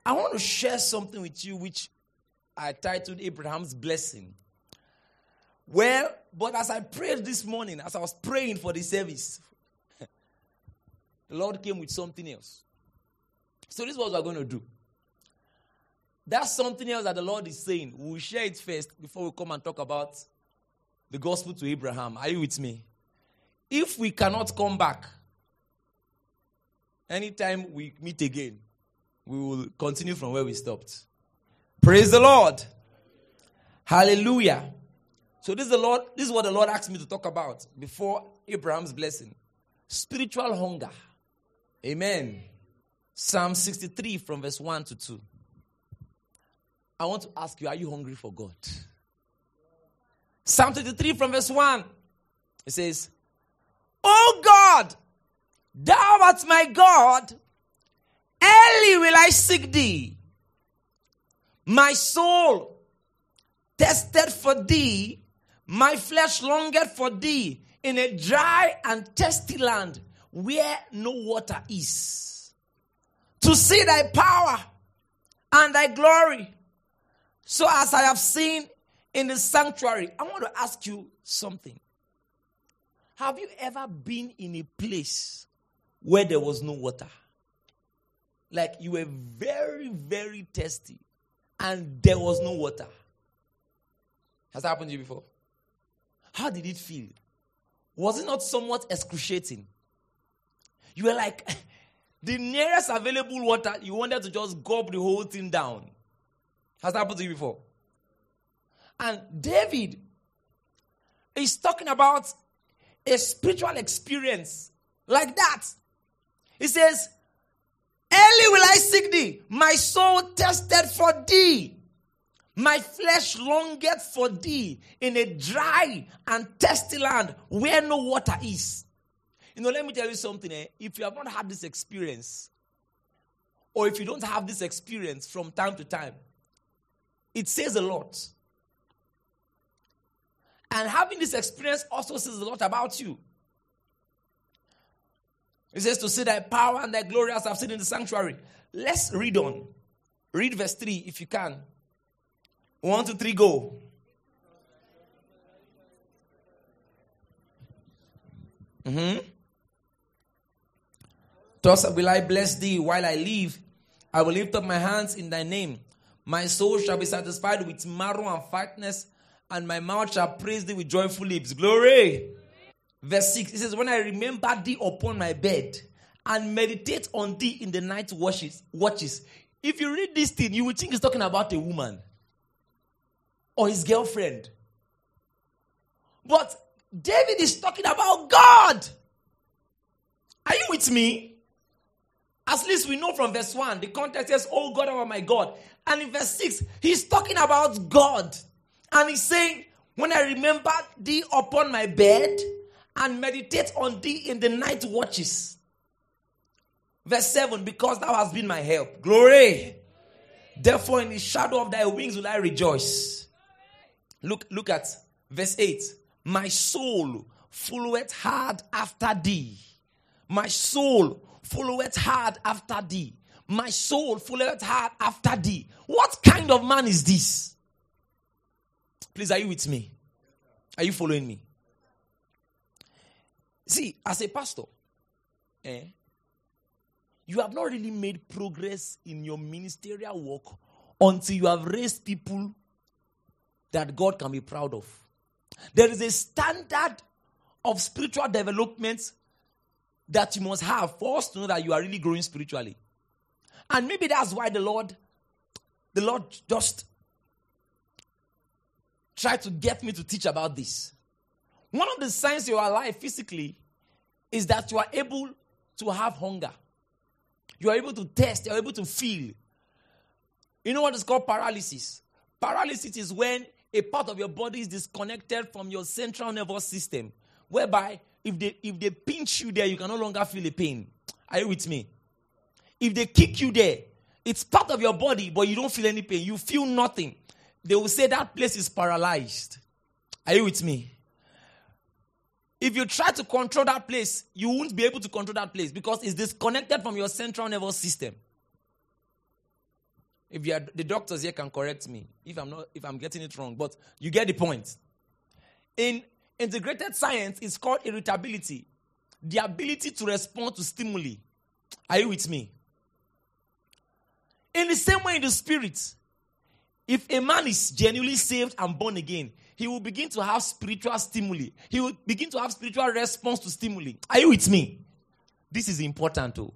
I want to share something with you which I titled Abraham's Blessing. Well, but as I prayed this morning, as I was praying for the service, the Lord came with something else. So this is what we're going to do. That's something else that the Lord is saying. We'll share it first before we come and talk about the gospel to Abraham. Are you with me? If we cannot come back, anytime we meet again, we will continue from where we stopped. Praise the Lord. Hallelujah. So this is what the Lord asked me to talk about before Abraham's blessing. Spiritual hunger. Amen. Psalm 63 from verse 1 to 2. I want to ask you, are you hungry for God? Psalm 33 from verse 1. It says, "O God, thou art my God. Early will I seek thee. My soul tested for thee. My flesh longed for thee in a dry and thirsty land where no water is. To see thy power and thy glory. So as I have seen in the sanctuary." I want to ask you something. Have you ever been in a place where there was no water? Like you were very, very thirsty and there was no water. Has that happened to you before? How did it feel? Was it not somewhat excruciating? You were like, the nearest available water, you wanted to just gulp the whole thing down. Has that happened to you before? And David is talking about a spiritual experience like that. He says, "Early will I seek thee. My soul thirsted for thee. My flesh longed for thee in a dry and thirsty land where no water is." Let me tell you something. If you have not had this experience, or if you don't have this experience from time to time, it says a lot. And having this experience also says a lot about you. It says, "To see thy power and thy glory as I've seen in the sanctuary." Let's read on. Read verse 3 if you can. 1, 2, 3, go. "Thus will I bless thee while I live. I will lift up my hands in thy name. My soul shall be satisfied with marrow and fatness, and my mouth shall praise thee with joyful lips." Glory. Verse 6, it says, "When I remember thee upon my bed, and meditate on thee in the night watches." If you read this thing, you would think it's talking about a woman or his girlfriend. But David is talking about God. Are you with me? At least we know from verse 1, the context says, "Oh God, oh my God." And in verse 6, he's talking about God. And he's saying, "When I remember thee upon my bed and meditate on thee in the night watches." Verse 7, "Because thou hast been my help." Glory. "Therefore in the shadow of thy wings will I rejoice." Look at verse 8. "My soul followeth hard after thee. My soul followeth hard after thee. My soul followeth hard after thee." What kind of man is this? Please, are you with me? Are you following me? See, as a pastor, you have not really made progress in your ministerial work until you have raised people that God can be proud of. There is a standard of spiritual development that you must have for us to know that you are really growing spiritually. And maybe that's why the Lord just tried to get me to teach about this. One of the signs you are alive physically is that you are able to have hunger. You are able to taste. You are able to feel. You know what is called paralysis? Paralysis is when a part of your body is disconnected from your central nervous system, whereby if they pinch you there, you can no longer feel the pain. Are you with me? If they kick you there, it's part of your body, but you don't feel any pain. You feel nothing. They will say that place is paralyzed. Are you with me? If you try to control that place, you won't be able to control that place because it's disconnected from your central nervous system. If you are, the doctors here can correct me if I'm getting it wrong, but you get the point. In integrated science, it's called irritability. The ability to respond to stimuli. Are you with me? In the same way in the spirit, if a man is genuinely saved and born again, he will begin to have spiritual stimuli. He will begin to have spiritual response to stimuli. Are you with me? This is important too.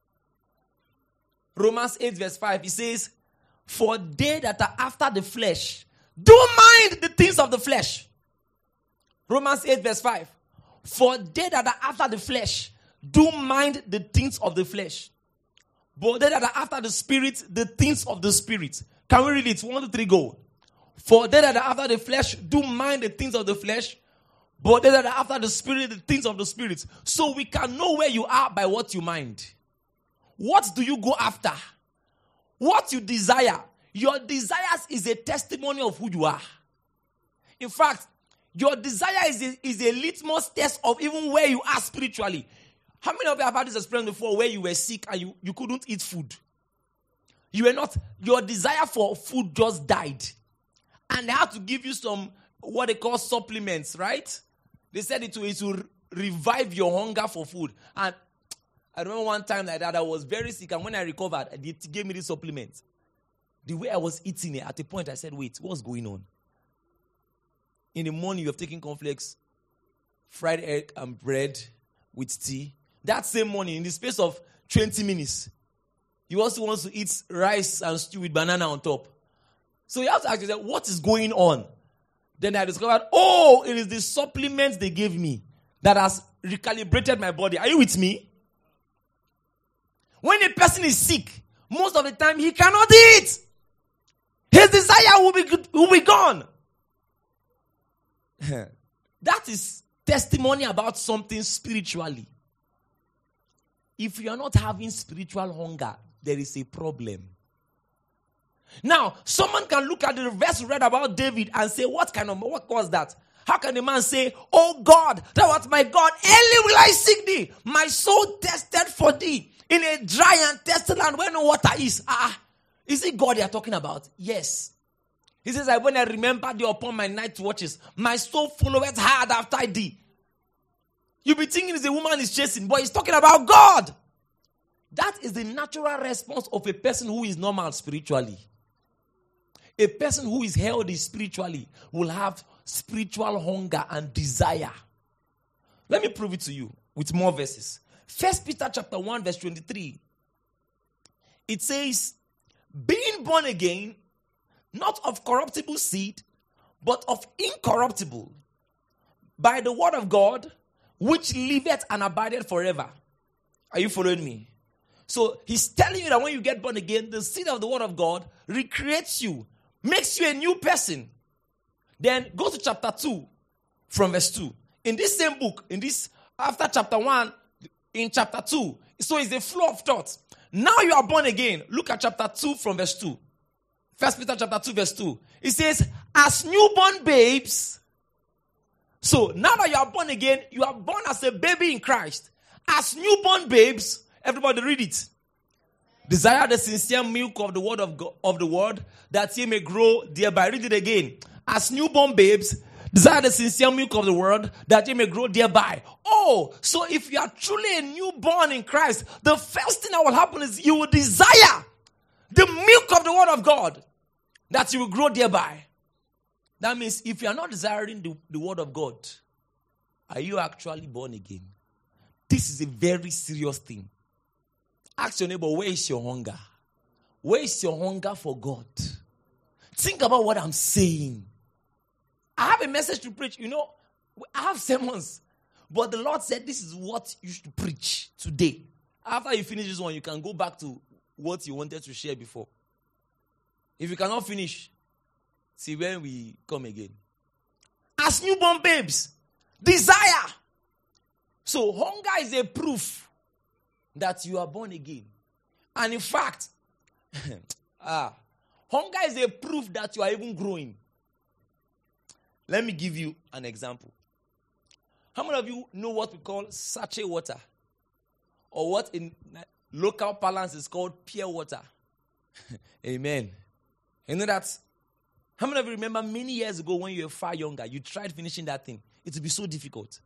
Romans 8 verse 5, he says, for they that are after the flesh, do mind the things of the flesh. Romans 8 verse 5. For they that are after the flesh, do mind the things of the flesh. But they that are after the spirit, the things of the spirit. Can we read it? 1, 2, 3, go. For they that are after the flesh, do mind the things of the flesh. But they that are after the spirit, the things of the spirit. So we can know where you are by what you mind. What do you go after? What you desire. Your desires is a testimony of who you are. In fact, your desire is a litmus test of even where you are spiritually. How many of you have had this experience before where you were sick and you couldn't eat food? You were not, your desire for food just died. And they had to give you some, what they call supplements, right? They said it will revive your hunger for food. And I remember one time like that, I was very sick. And when I recovered, they gave me this supplement. The way I was eating it, at a point I said, wait, what's going on? In the morning, you have taken cornflakes, fried egg and bread with tea. That same morning, in the space of 20 minutes, you also want to eat rice and stew with banana on top. So you have to ask yourself, what is going on? Then I discovered, it is the supplements they gave me that has recalibrated my body. Are you with me? When a person is sick, most of the time he cannot eat. His desire will be gone. That is testimony about something spiritually. If you are not having spiritual hunger, there is a problem. Now, someone can look at the verse we read about David and say, what was that? How can a man say, oh God, thou art my God, early will I seek thee. My soul tested for thee in a dry and thirsty land where no water is. Is it God they are talking about? Yes. He says, when I remember thee upon my night watches, my soul followeth hard after thee. You'll be thinking it's a woman is chasing, but he's talking about God. That is the natural response of a person who is normal spiritually. A person who is healthy spiritually will have spiritual hunger and desire. Let me prove it to you with more verses. 1 Peter chapter 1 verse 23. It says, being born again, not of corruptible seed, but of incorruptible, by the word of God, which liveth and abideth forever. Are you following me? So he's telling you that when you get born again, the seed of the word of God recreates you, makes you a new person. Then go to chapter 2 from verse 2. In this same book, after chapter 1, in chapter 2, so it's a flow of thoughts. Now you are born again. Look at chapter 2 from verse 2. 1 Peter chapter 2 verse 2. It says, as newborn babes. So now that you are born again, you are born as a baby in Christ. As newborn babes, everybody read it. Desire the sincere milk of the word of God, of the word, that ye may grow thereby. Read it again. As newborn babes, desire the sincere milk of the word, that ye may grow thereby. So if you are truly a newborn in Christ, the first thing that will happen is you will desire the milk of the word of God, that you will grow thereby. That means if you are not desiring the word of God, are you actually born again? This is a very serious thing. Ask your neighbor, where is your hunger? Where is your hunger for God? Think about what I'm saying. I have a message to preach. I have sermons. But the Lord said this is what you should preach today. After you finish this one, you can go back to what you wanted to share before. If you cannot finish, see when we come again. As newborn babes, desire. So hunger is a proof that you are born again. And in fact, hunger is a proof that you are even growing. Let me give you an example. How many of you know what we call sachet water? Or what in local parlance is called pure water? Amen. You know that? How many of you remember many years ago when you were far younger, you tried finishing that thing? It would be so difficult.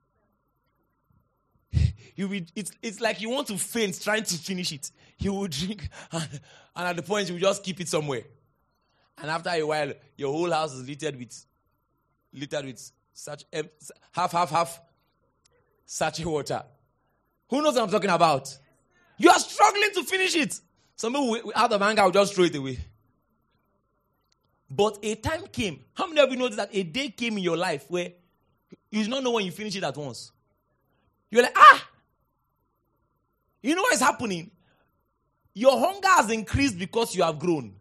It's like you want to faint trying to finish it. You will drink, and at the point, you will just keep it somewhere. And after a while, your whole house is littered with such half sachet water. Who knows what I'm talking about? You are struggling to finish it. Some people out of anger will just throw it away. But a time came. How many of you noticed that a day came in your life where you do not know when you finish it at once? You're like, you know what is happening? Your hunger has increased because you have grown.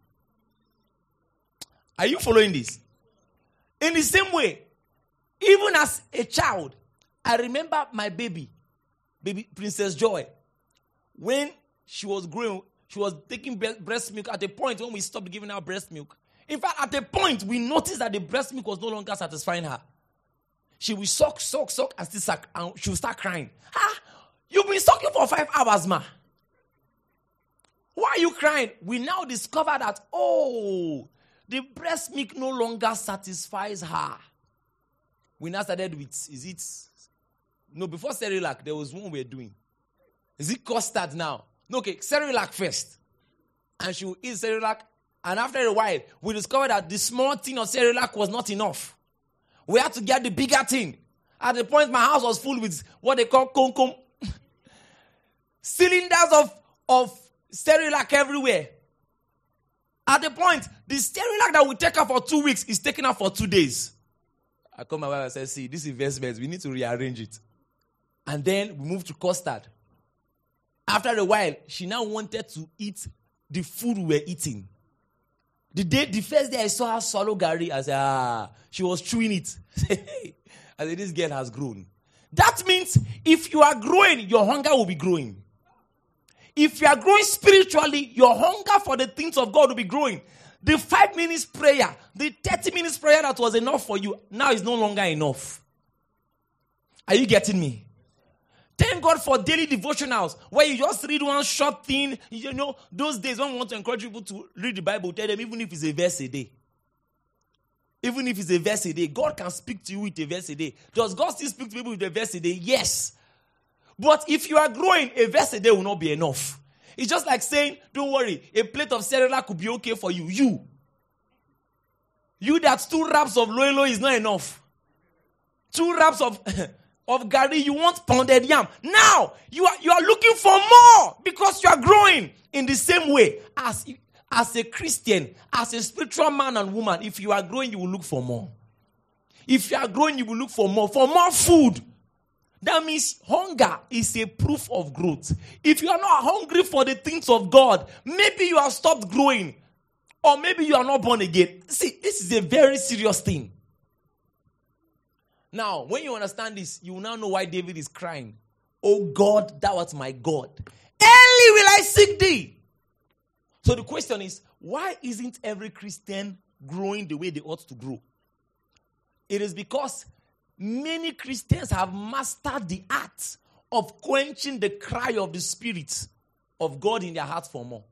Are you following this? In the same way, even as a child, I remember my baby Princess Joy. When she was growing, she was taking breast milk at a point when we stopped giving her breast milk. In fact, at a point, we noticed that the breast milk was no longer satisfying her. She will suck, and still suck, and she will start crying. You've been sucking for 5 hours, ma. Why are you crying? We now discover that, the breast milk no longer satisfies her. We now started with, before Cerelac, there was one we were doing. Is it custard now? No, okay, Cerelac first. And she will eat Cerelac. And after a while, we discovered that the small tin of Cerelac was not enough. We had to get the bigger tin. At the point, my house was full with what they call kom-kom. Cylinders of Cerelac everywhere. At the point, the Cerelac that we take her for 2 weeks is taken her for 2 days. I called my wife and said, see, this investment, we need to rearrange it. And then we moved to custard. After a while, she now wanted to eat the food we were eating. The first day I saw her swallow Gary, I said, she was chewing it. I said, this girl has grown. That means if you are growing, your hunger will be growing. If you are growing spiritually, your hunger for the things of God will be growing. The 5 minutes prayer, the 30 minutes prayer that was enough for you, now is no longer enough. Are you getting me? Thank God for daily devotionals where you just read one short thing. You know, those days when we want to encourage people to read the Bible, tell them even if it's a verse a day. Even if it's a verse a day, God can speak to you with a verse a day. Does God still speak to people with a verse a day? Yes. But if you are growing, a verse a day will not be enough. It's just like saying, don't worry, a plate of Cerelac could be okay for you. You that 2 wraps of Lolo is not enough. 2 wraps of Gary, you want pounded yam. Now, you are looking for more because you are growing. In the same way, as a Christian, as a spiritual man and woman, if you are growing, you will look for more. If you are growing, you will look for more food. That means hunger is a proof of growth. If you are not hungry for the things of God, maybe you have stopped growing. Or maybe you are not born again. See, this is a very serious thing. Now, when you understand this, you will now know why David is crying. Oh God, thou art my God. Early will I seek thee. So the question is, why isn't every Christian growing the way they ought to grow? It is because many Christians have mastered the art of quenching the cry of the Spirit of God in their hearts for more.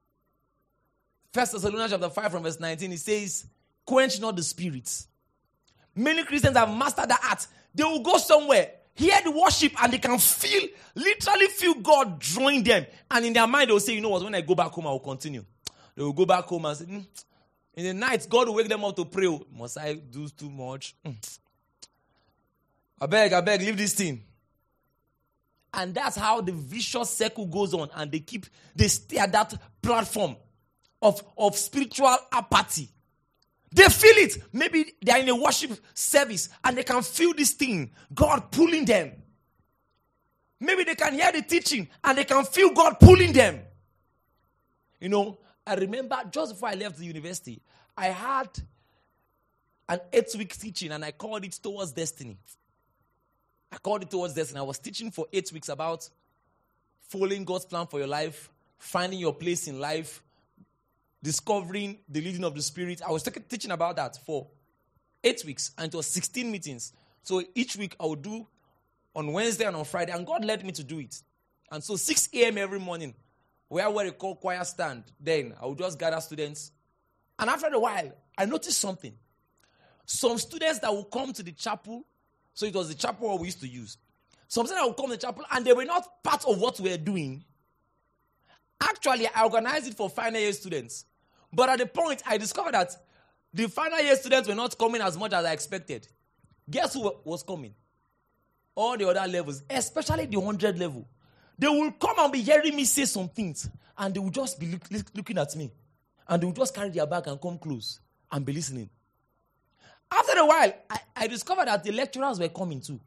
1 Thessalonians chapter 5 from verse 19, it says, quench not the Spirit. Many Christians have mastered the art. They will go somewhere, hear the worship, and they can literally feel God drawing them. And in their mind, they will say, you know what, when I go back home, I will continue. They will go back home and say, in the night, God will wake them up to pray. Must I do too much? I beg, leave this thing. And that's how the vicious circle goes on. And they stay at that platform of spiritual apathy. They feel it. Maybe they are in a worship service and they can feel this thing, God pulling them. Maybe they can hear the teaching and they can feel God pulling them. You know, I remember just before I left the university, I had an 8-week teaching and I called it Towards Destiny. I was teaching for 8 weeks about following God's plan for your life, finding your place in life, discovering the leading of the Spirit. I was teaching about that for 8 weeks, and it was 16 meetings. So each week I would do on Wednesday and on Friday, and God led me to do it. And so 6 a.m. every morning, where we call choir stand. Then I would just gather students. And after a while, I noticed something. Some students that would come to the chapel, so it was the chapel we used to use. Some students that would come to the chapel and they were not part of what we were doing. Actually, I organized it for final year students. But at the point, I discovered that the final year students were not coming as much as I expected. Guess who was coming? All the other levels, especially the 100 level. They will come and be hearing me say some things. And they will just be looking at me. And they will just carry their bag and come close and be listening. After a while, I discovered that the lecturers were coming too.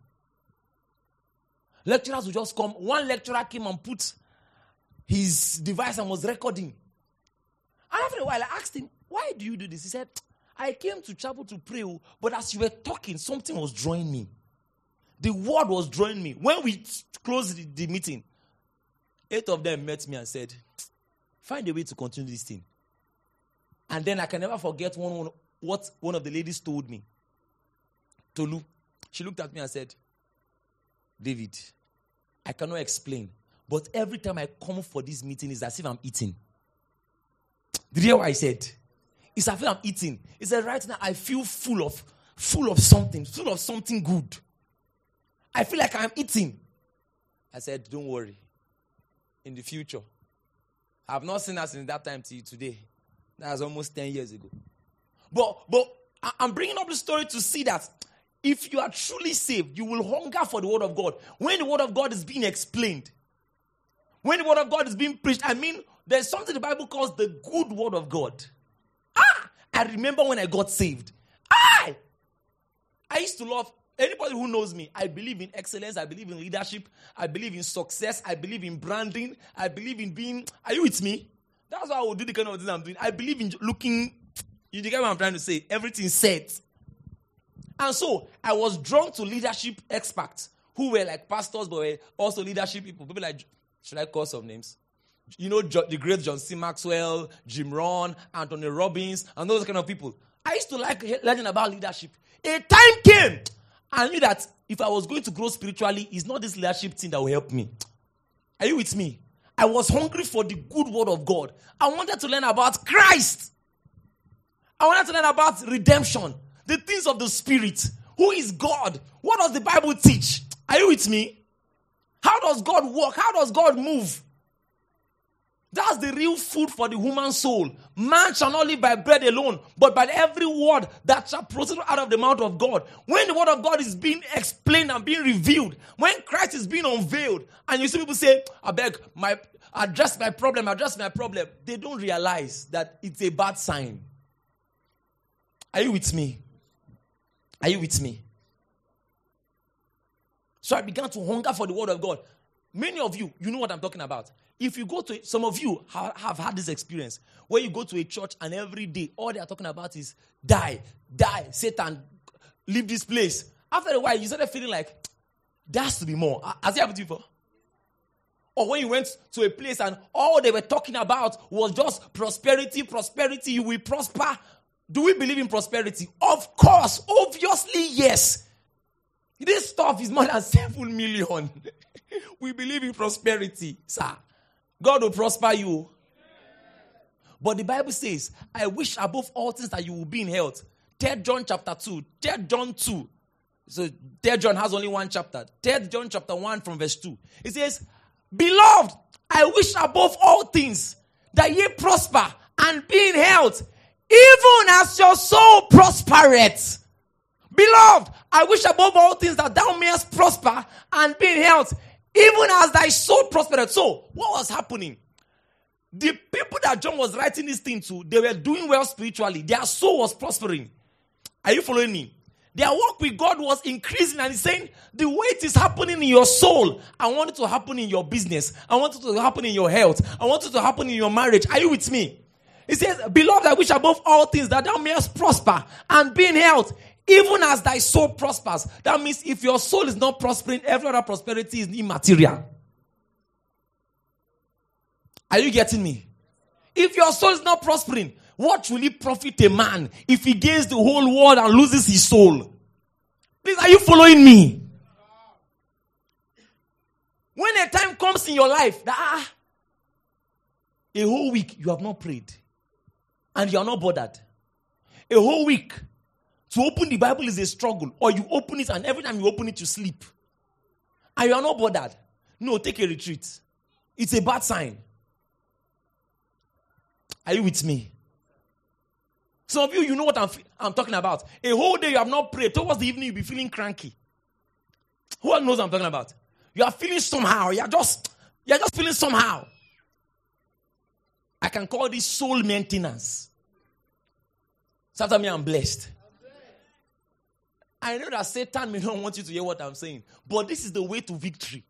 Lecturers would just come. One lecturer came and put his device and was recording. And after a while, I asked him, why do you do this? He said, I came to chapel to pray, but as you were talking, something was drawing me. The word was drawing me. When we closed the meeting, 8 of them met me and said, find a way to continue this thing. And then I can never forget what one of the ladies told me. Tolu. She looked at me and said, David, I cannot explain, but every time I come for this meeting, it's as if I'm eating. Did you hear what I said? It's as if I'm eating. He said, right now I feel full of something good. I feel like I'm eating. I said, don't worry. In the future, I have not seen her since that time till today. That was almost 10 years ago. But I'm bringing up the story to see that if you are truly saved, you will hunger for the word of God. When the word of God is being explained, when the word of God is being preached, there's something the Bible calls the good word of God. I remember when I got saved. I used to love, anybody who knows me, I believe in excellence, I believe in leadership, I believe in success, I believe in branding, I believe in being, are you with me? That's why I will do the kind of things I'm doing. I believe in looking, you get what I'm trying to say, everything set. And so, I was drawn to leadership experts who were like pastors, but were also leadership people. People like, should I call some names? You know, the great John C. Maxwell, Jim Rohn, Anthony Robbins, and those kind of people. I used to like learning about leadership. A time came, I knew that if I was going to grow spiritually, it's not this leadership thing that will help me. Are you with me? I was hungry for the good word of God. I wanted to learn about Christ. I wanted to learn about redemption. The things of the Spirit. Who is God? What does the Bible teach? Are you with me? How does God work? How does God move? That's the real food for the human soul. Man shall not live by bread alone, but by every word that shall proceed out of the mouth of God. When the word of God is being explained and being revealed, when Christ is being unveiled, and you see people say, I beg, address my problem, they don't realize that it's a bad sign. Are you with me? Are you with me? So I began to hunger for the word of God. Many of you, you know what I'm talking about. If you go to, some of you have had this experience where you go to a church and every day, all they are talking about is die, Satan, leave this place. After a while, you started feeling like, there has to be more. Has it happened to you before? Or when you went to a place and all they were talking about was just prosperity, you will prosper. Do we believe in prosperity? Of course, obviously, yes. This stuff is more than 7 million. We believe in prosperity, sir. God will prosper you. But the Bible says, I wish above all things that you will be in health. 3 John chapter 2. 3 John 2. So 3 John has only one chapter. 3 John chapter 1 from verse 2. It says, Beloved, I wish above all things that ye prosper and be in health, even as your soul prospereth. Beloved, I wish above all things that thou mayest prosper and be in health, even as thy soul prospereth. So, what was happening? The people that John was writing this thing to, they were doing well spiritually. Their soul was prospering. Are you following me? Their work with God was increasing, and he's saying, the way it is happening in your soul, I want it to happen in your business. I want it to happen in your health. I want it to happen in your marriage. Are you with me? He says, Beloved, I wish above all things that thou mayest prosper and be in health, even as thy soul prospers. That means if your soul is not prospering, every other prosperity is immaterial. Are you getting me? If your soul is not prospering, what will it profit a man if he gains the whole world and loses his soul? Please, are you following me? When a time comes in your life that A whole week you have not prayed. And you are not bothered. A whole week to open the Bible is a struggle. Or you open it and every time you open it you sleep. And you are not bothered. No, take a retreat. It's a bad sign. Are you with me? Some of you know what I'm talking about. A whole day you have not prayed. Towards the evening you'll be feeling cranky. Who else knows what I'm talking about? You are feeling somehow. You're just feeling somehow. I can call this soul maintenance. So after me, I'm blessed. I know that Satan may not want you to hear what I'm saying, but this is the way to victory.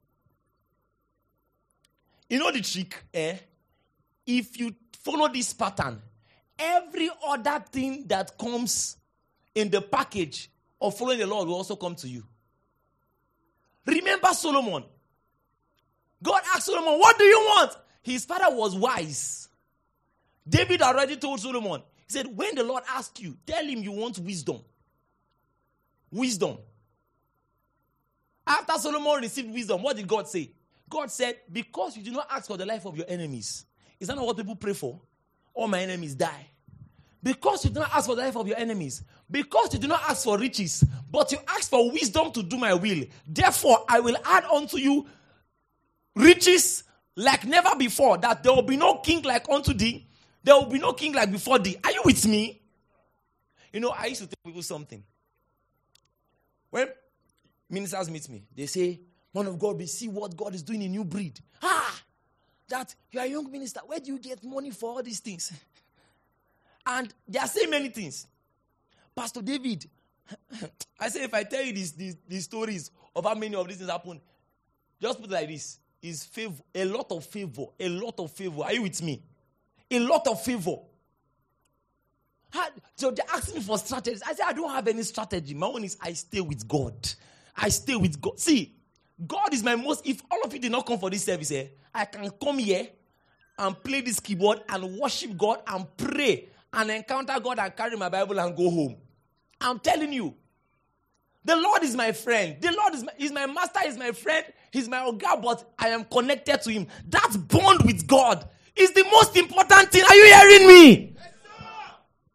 You know the trick? If you follow this pattern, every other thing that comes in the package of following the Lord will also come to you. Remember Solomon. God asked Solomon, what do you want? His father was wise. David already told Solomon, he said, when the Lord asks you, tell him you want wisdom. Wisdom. After Solomon received wisdom, what did God say? God said, because you do not ask for the life of your enemies. Is that not what people pray for? All my enemies die. Because you do not ask for the life of your enemies. Because you do not ask for riches. But you ask for wisdom to do my will. Therefore, I will add unto you riches like never before. That there will be no king like unto thee. There will be no king like before thee. Are you with me? You know, I used to tell people something. When ministers meet me, they say, man of God, we see what God is doing in new breed. That you are a young minister. Where do you get money for all these things? And they are saying many things. Pastor David, I say if I tell you these stories of how many of these things happen, just put it like this. Is favor, a lot of favor. A lot of favor. Are you with me? A lot of favor. So they ask me for strategies. I say I don't have any strategy. My own is I stay with God. I stay with God. See, God is my most. If all of you did not come for this service, I can come here and play this keyboard and worship God and pray and encounter God and carry my Bible and go home. I'm telling you, the Lord is my friend. The Lord is my master, is my friend, he's my Oga, but I am connected to him. That bond with God is the most important thing. Are you hearing me? Yes, sir.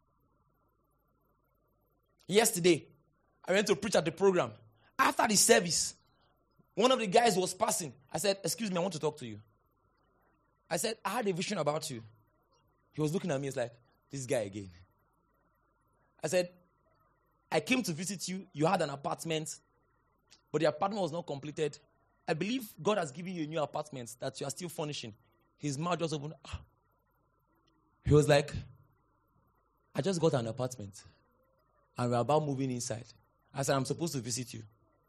Yesterday, I went to preach at the program. After the service, one of the guys was passing. I said, excuse me, I want to talk to you. I said, I had a vision about you. He was looking at me, he's like, this guy again. I said, I came to visit you. You had an apartment, but the apartment was not completed. I believe God has given you a new apartment that you are still furnishing. His mouth just opened. He was like, I just got an apartment, and we're about moving inside. I said, I'm supposed to visit you.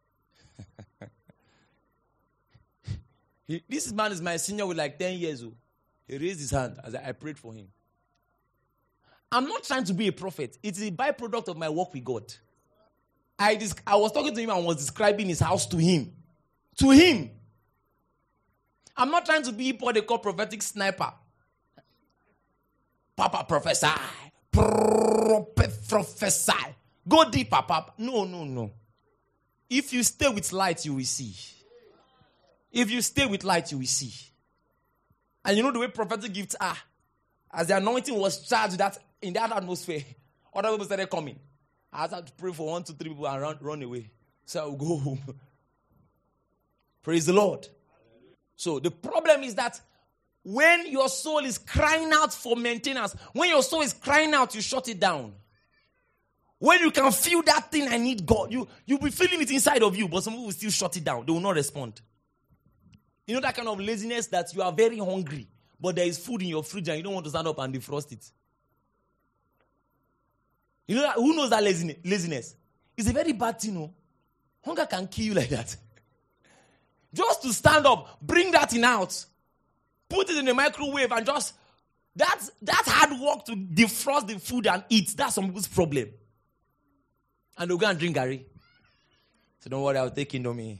This man is my senior with like 10 years old. He raised his hand as I prayed for him. I'm not trying to be a prophet. It's a byproduct of my work with God. I was talking to him and was describing his house to him. To him. I'm not trying to be what they call prophetic sniper. Papa prophesy. Prophesy. Go deep, Papa. No. If you stay with light, you will see. If you stay with light, you will see. And you know the way prophetic gifts are. As the anointing was charged in that atmosphere, other people started coming. I had to pray for 1, 2, 3 people and run away. So I will go home. Praise the Lord. So the problem is that when your soul is crying out for maintenance, when your soul is crying out, you shut it down. When you can feel that thing, I need God, you'll be feeling it inside of you, but some people will still shut it down. They will not respond. You know that kind of laziness that you are very hungry, but there is food in your fridge and you don't want to stand up and defrost it. You know that, who knows that laziness? It's a very bad thing, no? Hunger can kill you like that. Just to stand up, bring that thing out, put it in the microwave and just, that hard work to defrost the food and eat, that's some people's problem. And they'll go and drink Gary. So don't worry, I'll take Indomie.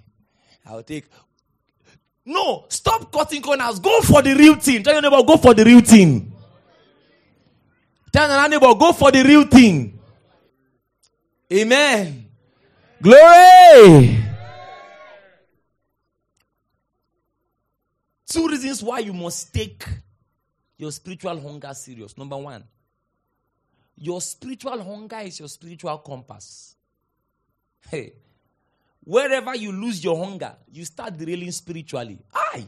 No, stop cutting corners. Go for the real thing. Tell your neighbor, go for the real thing. Tell another neighbor, go for the real thing. Amen. Glory. 2 reasons why you must take your spiritual hunger serious. Number one, your spiritual hunger is your spiritual compass. Hey, wherever you lose your hunger, you start derailing spiritually.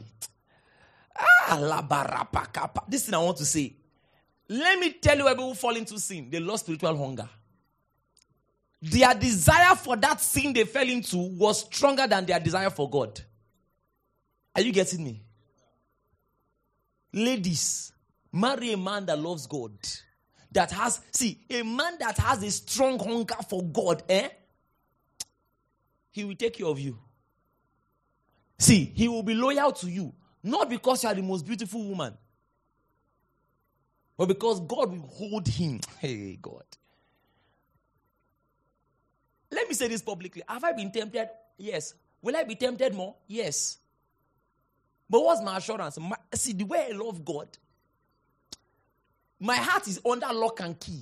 This thing I want to say. Let me tell you, where people fall into sin, they lost spiritual hunger. Their desire for that sin they fell into was stronger than their desire for God. Are you getting me? Ladies, marry a man that loves God. A man that has a strong hunger for God, he will take care of you. See, he will be loyal to you. Not because you are the most beautiful woman, but because God will hold him. Hey, God. Let me say this publicly. Have I been tempted? Yes. Will I be tempted more? Yes. But what's my assurance? See, the way I love God, my heart is under lock and key.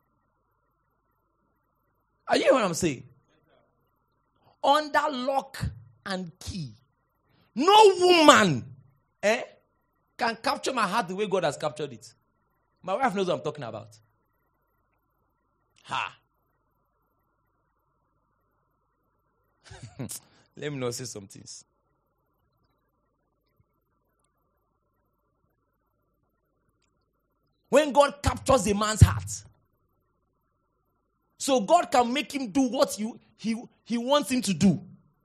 Are you hearing what I'm saying? Under lock and key. No woman can capture my heart the way God has captured it. My wife knows what I'm talking about. Let me not say some things. When God captures a man's heart, so God can make him do what he wants him to do.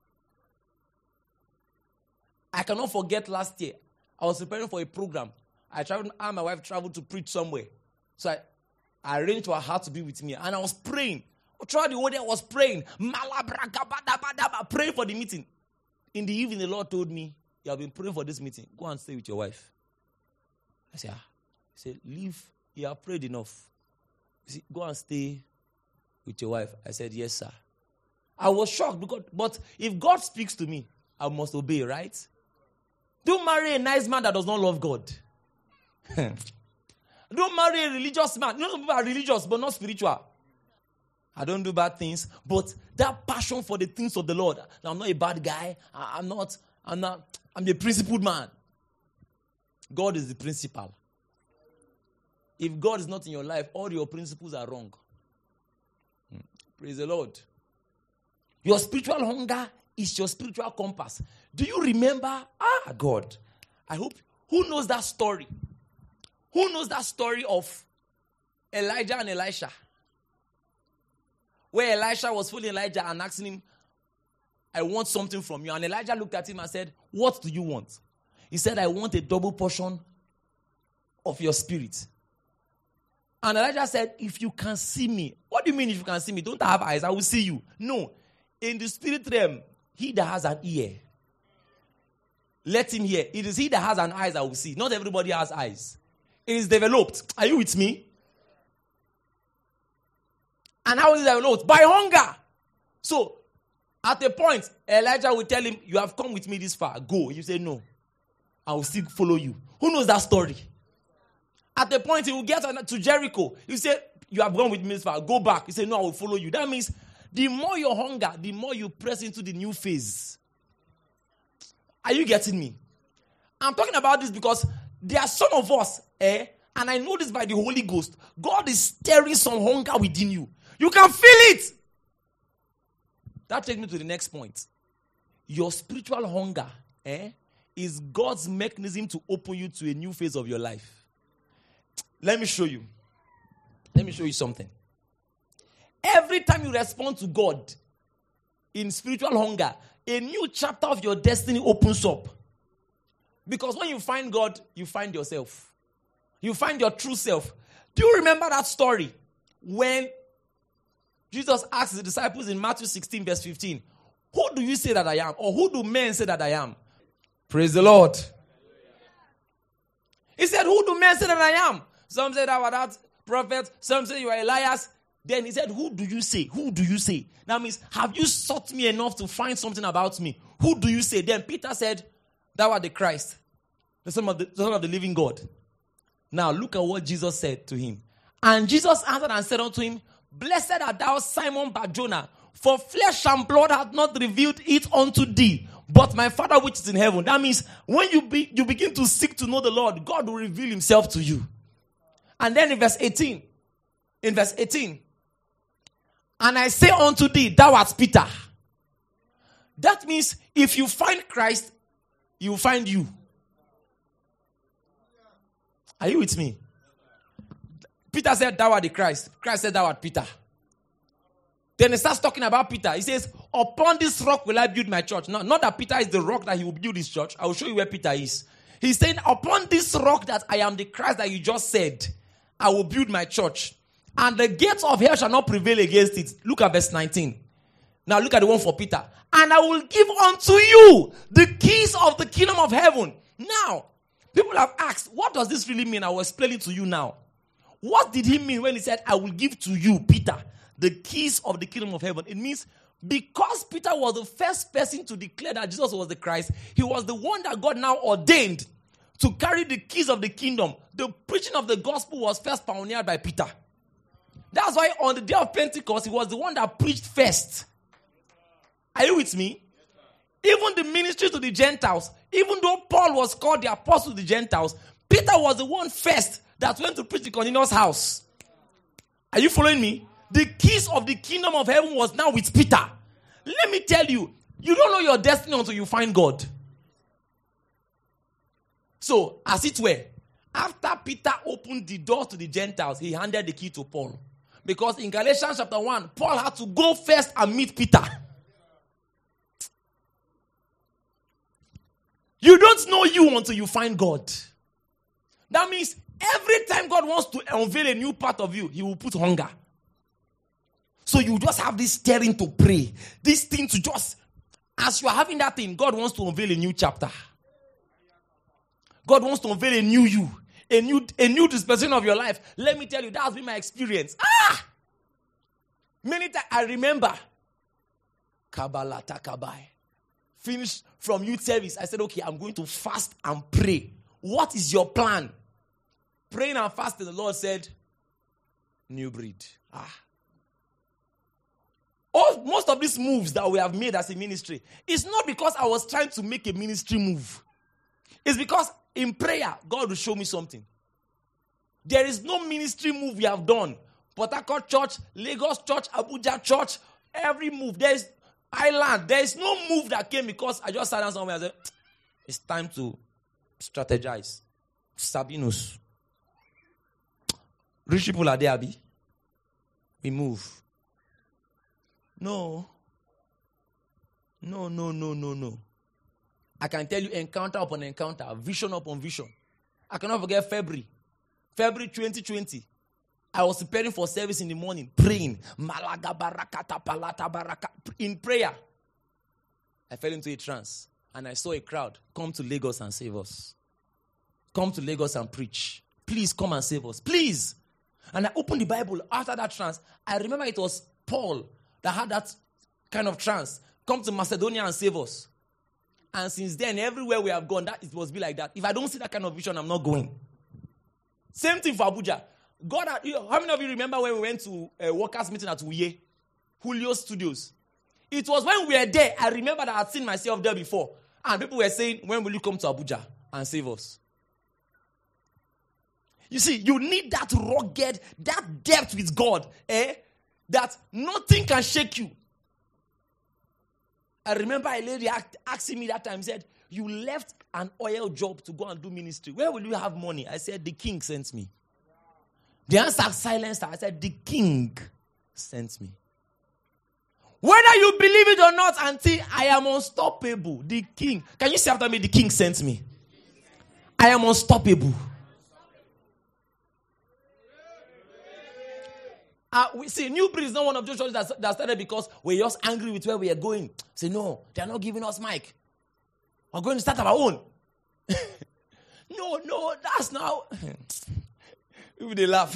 I cannot forget last year, I was preparing for a program. I and my wife traveled to preach somewhere. So I arranged for her to be with me. And I was praying. Throughout the whole day, I was praying. Praying for the meeting. In the evening, the Lord told me, you have been praying for this meeting. Go and stay with your wife. I said, He said, leave. You have prayed enough. He said, go and stay with your wife. I said, yes, sir. I was shocked, but if God speaks to me, I must obey, right? Don't marry a nice man that does not love God. Don't marry a religious man. You know, people are religious, but not spiritual. I don't do bad things, but that passion for the things of the Lord. Now, I'm not a bad guy. I'm a principled man. God is the principal. If God is not in your life, all your principles are wrong. Praise the Lord. Your spiritual hunger is your spiritual compass. Do you remember? God. I hope. Who knows that story? Who knows that story of Elijah and Elisha? Where Elisha was fooling Elijah and asking him, I want something from you. And Elijah looked at him and said, what do you want? He said, I want a double portion of your spirit. And Elijah said, if you can see me. What do you mean if you can see me? Don't I have eyes? I will see you. No. In the spirit realm, he that has an ear, let him hear. It is he that has an eye that will see. Not everybody has eyes. It is developed. Are you with me? And how is it developed? By hunger. So, at a point, Elijah will tell him, you have come with me this far. Go. You say, no. I will still follow you. Who knows that story? At the point, he will get to Jericho. You say, you have gone with me this far. Go back. He say, no, I will follow you. That means, the more your hunger, the more you press into the new phase. Are you getting me? I'm talking about this because there are some of us, and I know this by the Holy Ghost, God is stirring some hunger within you. You can feel it. That takes me to the next point. Your spiritual hunger is God's mechanism to open you to a new phase of your life. Let me show you. Let me show you something. Every time you respond to God in spiritual hunger, a new chapter of your destiny opens up. Because when you find God, you find yourself. You find your true self. Do you remember that story when Jesus asked the disciples in Matthew 16 verse 15, who do you say that I am? Or who do men say that I am? Praise the Lord. He said, who do men say that I am? Some say that you are that prophet. Some say you are Elias. Then he said, who do you say? Who do you say? That means, have you sought me enough to find something about me? Who do you say? Then Peter said, thou art the Christ, the Son of the living God. Now look at what Jesus said to him. And Jesus answered and said unto him, blessed art thou, Simon Bar-Jonah, for flesh and blood hath not revealed it unto thee, but my Father which is in heaven. That means when you begin to seek to know the Lord, God will reveal himself to you. And then in verse 18, and I say unto thee, thou art Peter. That means if you find Christ, he will find you. Are you with me? Peter said, thou art the Christ. Christ said, thou art Peter. Then he starts talking about Peter. He says, upon this rock will I build my church. No, not that Peter is the rock that he will build his church. I will show you where Peter is. He's saying, upon this rock that I am the Christ that you just said, I will build my church. And the gates of hell shall not prevail against it. Look at verse 19. Now look at the one for Peter. And I will give unto you the keys of the kingdom of heaven. Now, people have asked, what does this really mean? I will explain it to you now. What did he mean when he said, I will give to you, Peter, the keys of the kingdom of heaven? It means because Peter was the first person to declare that Jesus was the Christ, he was the one that God now ordained to carry the keys of the kingdom. The preaching of the gospel was first pioneered by Peter. That's why on the day of Pentecost, he was the one that preached first. Are you with me? Even the ministry to the Gentiles, even though Paul was called the apostle to the Gentiles, Peter was the one first that went to preach the Cornelius' house. Are you following me? The keys of the kingdom of heaven was now with Peter. Let me tell you, you don't know your destiny until you find God. So, as it were, after Peter opened the door to the Gentiles, he handed the key to Paul. Because in Galatians chapter 1, Paul had to go first and meet Peter. You don't know you until you find God. That means every time God wants to unveil a new part of you, he will put hunger. So you just have this stirring to pray. This thing to just, as you are having that thing, God wants to unveil a new chapter. God wants to unveil a new you. A new dispensation of your life. Let me tell you, that has been my experience. Many times I remember Kabbalah Takabai. Finished from youth service. I said, okay, I'm going to fast and pray. What is your plan? Praying and fasting, the Lord said, new breed. Most of these moves that we have made as a ministry, it's not because I was trying to make a ministry move. It's because in prayer, God will show me something. There is no ministry move we have done. Port Harcourt Church, Lagos Church, Abuja Church, every move. There is Island. There is no move that came because I just sat down somewhere and said, it's time to strategize. Sabinus. Rich people are there, Abi. We move. No. I can tell you encounter upon encounter, vision upon vision. I cannot forget February 2020. I was preparing for service in the morning, praying. Malaga barakata palata baraka. In prayer, I fell into a trance. And I saw a crowd come to Lagos and save us. Come to Lagos and preach. Please come and save us. Please. And I opened the Bible after that trance. I remember it was Paul that had that kind of trance. Come to Macedonia and save us. And since then, everywhere we have gone, it must be like that. If I don't see that kind of vision, I'm not going. Same thing for Abuja. How many of you remember when we went to a workers' meeting at Uye? Julio Studios. It was when we were there, I remember that I had seen myself there before. And people were saying, when will you come to Abuja and save us? You see, you need that rugged, that depth with God, that nothing can shake you. I remember a lady asking me that time, said, you left an oil job to go and do ministry. Where will you have money? I said, the king sent me. The answer silenced her. I said, the king sent me. Whether you believe it or not, auntie, I am unstoppable. The king. Can you say after me, the king sent me? I am unstoppable. We see, New Breed is not one of those churches that started because we're just angry with where we are going. Say, no, they're not giving us mic. We're going to start our own. No, that's now. People, they laugh.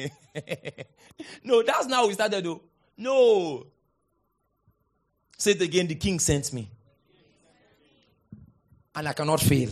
No, that's now we started, though. No. Say it again, the king sent me. And I cannot fail.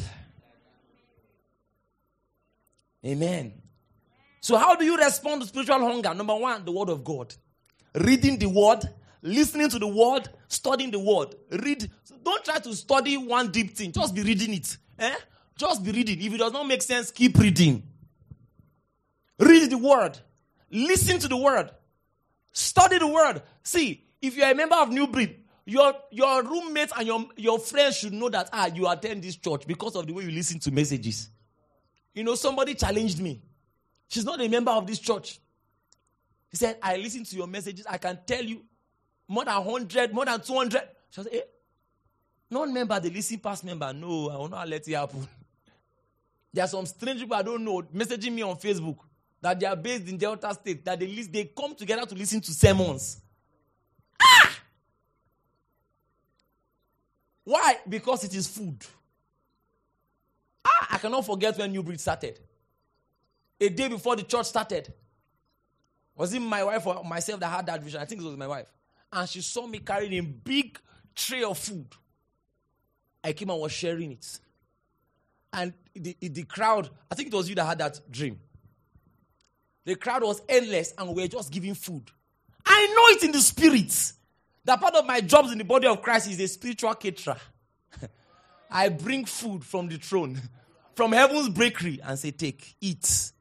Amen. So how do you respond to spiritual hunger? Number one, the word of God. Reading the word, listening to the word, studying the word. Read. Don't try to study one deep thing. Just be reading it. Just be reading. If it does not make sense, keep reading. Read the word. Listen to the word. Study the word. See, if you're a member of New Breed, your roommates and your friends should know that you attend this church because of the way you listen to messages. Somebody challenged me. She's not a member of this church. He said, I listen to your messages. I can tell you more than 100, more than 200. She said, non-member, they listen past member. No, I will not let it happen. There are some strange people I don't know messaging me on Facebook that they are based in Delta State, that they come together to listen to sermons. Why? Because it is food. I cannot forget when New Breed started. A day before the church started. Was it my wife or myself that had that vision? I think it was my wife. And she saw me carrying a big tray of food. I came and was sharing it. And the crowd, I think it was you that had that dream. The crowd was endless and we were just giving food. I know it in the spirit. That part of my jobs in the body of Christ is a spiritual caterer. I bring food from the throne, from heaven's bakery, and say, take, eat.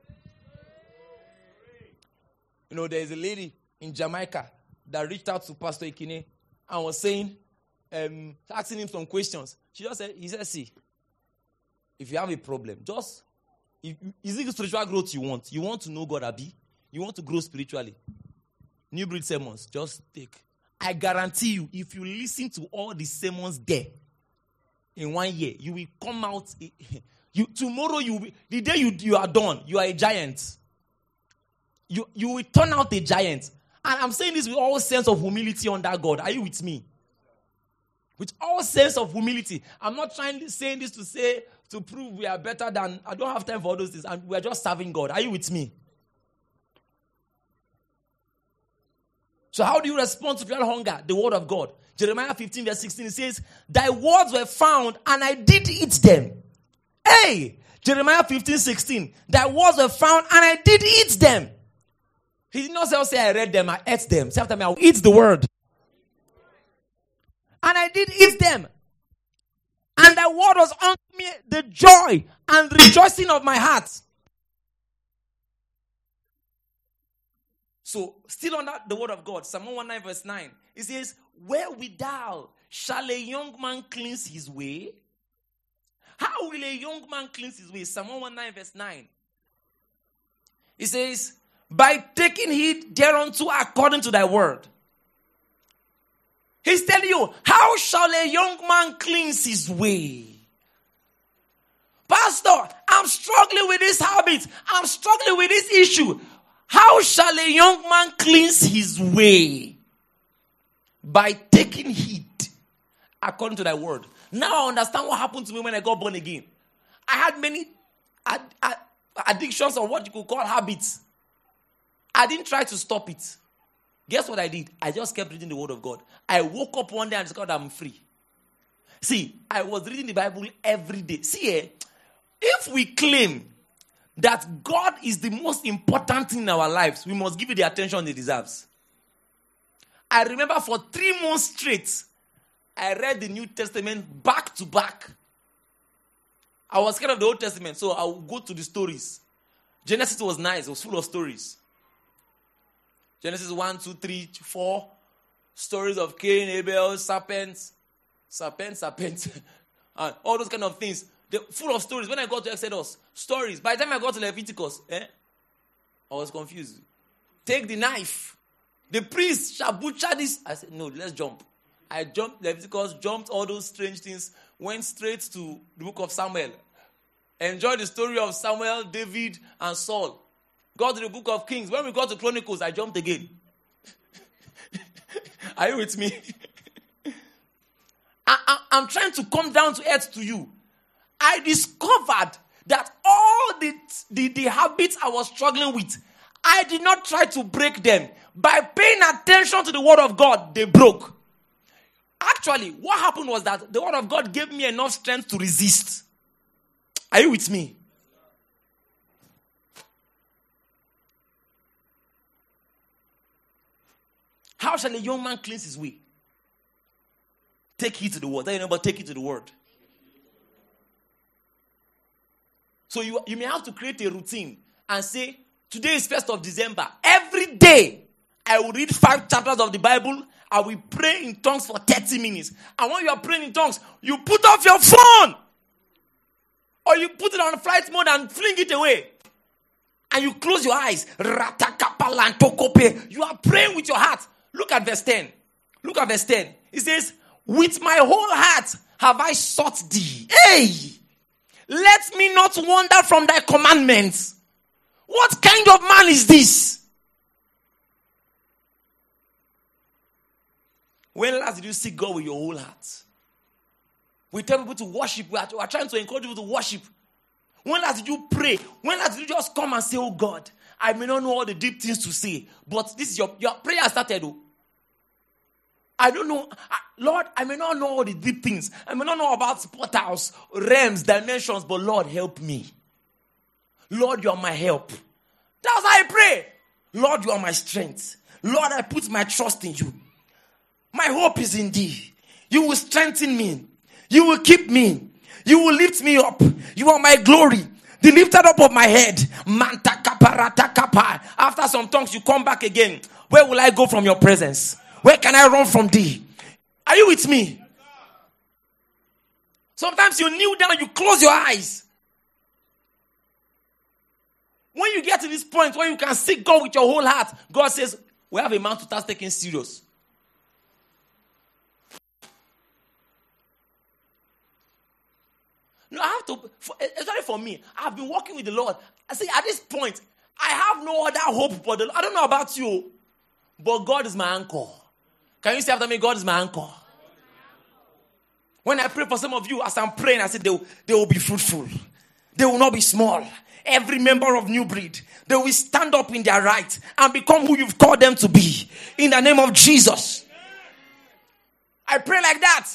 There is a lady in Jamaica that reached out to Pastor Ikine and was saying, asking him some questions. He said, see, if you have a problem, is it spiritual growth you want? You want to know God, Abi? You want to grow spiritually? New Breed sermons, just take. I guarantee you, if you listen to all the sermons there in 1 year, you will come out. Tomorrow, the day you are done, you are a giant. You will turn out a giant. And I'm saying this with all sense of humility under God. Are you with me? With all sense of humility. I'm not saying this to prove we are better than. I don't have time for all those things. And we are just serving God. Are you with me? So how do you respond to spiritual hunger? The word of God. Jeremiah 15 verse 16, it says, thy words were found and I did eat them. Hey! Jeremiah 15, 16, thy words were found and I did eat them. He did not say I read them, I ate them. Say after me, I will eat the word. And I did eat them. And thy word was unto me the joy and rejoicing of my heart. So, still on the word of God, Psalm 119 verse 9, it says, wherewithal shall a young man cleanse his way? How will a young man cleanse his way? Psalm 119 verse 9. It says, by taking heed thereunto according to thy word. He's telling you, how shall a young man cleanse his way? Pastor, I'm struggling with this habit. I'm struggling with this issue. How shall a young man cleanse his way? By taking heed according to thy word. Now I understand what happened to me when I got born again. I had many addictions or what you could call habits. I didn't try to stop it. Guess what I did? I just kept reading the word of God. I woke up one day and discovered I'm free. See, I was reading the Bible every day. See, if we claim that God is the most important thing in our lives, we must give it the attention it deserves. I remember for 3 months straight, I read the New Testament back to back. I was scared of the Old Testament, so I would go to the stories. Genesis was nice. It was full of stories. Genesis 1, 2, 3, 4. Stories of Cain, Abel, serpents, and all those kind of things. They're full of stories. When I got to Exodus, stories. By the time I got to Leviticus, I was confused. Take the knife. The priest shall butcher this. I said, no, let's jump. I jumped Leviticus, jumped all those strange things, went straight to the book of Samuel. Enjoyed the story of Samuel, David, and Saul. Got to the book of Kings. When we got to Chronicles, I jumped again. Are you with me? I'm trying to come down to earth to you. I discovered that all the habits I was struggling with, I did not try to break them. By paying attention to the word of God, they broke. Actually, what happened was that the word of God gave me enough strength to resist. Are you with me? How shall a young man cleanse his way? Take heed to the word. Tell your neighbor, take heed to the word. So you may have to create a routine and say, today is 1st of December. Every day, I will read 5 chapters of the Bible. I will pray in tongues for 30 minutes. And when you are praying in tongues, you put off your phone. Or you put it on flight mode and fling it away. And you close your eyes. You are praying with your heart. Look at verse 10. Look at verse 10. It says, with my whole heart have I sought thee. Hey! Let me not wander from thy commandments. What kind of man is this? When last did you seek God with your whole heart? We tell people to worship. We are trying to encourage people to worship. When last did you pray? When last did you just come and say, oh God, I may not know all the deep things to say, but this is your prayer started. Oh. I don't know. Lord, I may not know all the deep things. I may not know about portals, realms, dimensions, but Lord, help me. Lord, you are my help. That's how I pray. Lord, you are my strength. Lord, I put my trust in you. My hope is in thee. You will strengthen me. You will keep me. You will lift me up. You are my glory. The lifted up of my head. After some tongues, you come back again. Where will I go from your presence? Where can I run from thee? Are you with me? Sometimes you kneel down, you close your eyes. When you get to this point where you can seek God with your whole heart, God says, we have a man to start taking serious. No, I have to, especially for me, I've been walking with the Lord. I say, at this point, I have no other hope but the Lord. I don't know about you, but God is my anchor. Can you say after me, God is my anchor? When I pray for some of you, as I'm praying, I say they will be fruitful. They will not be small. Every member of New Breed, they will stand up in their right and become who you've called them to be. In the name of Jesus. I pray like that.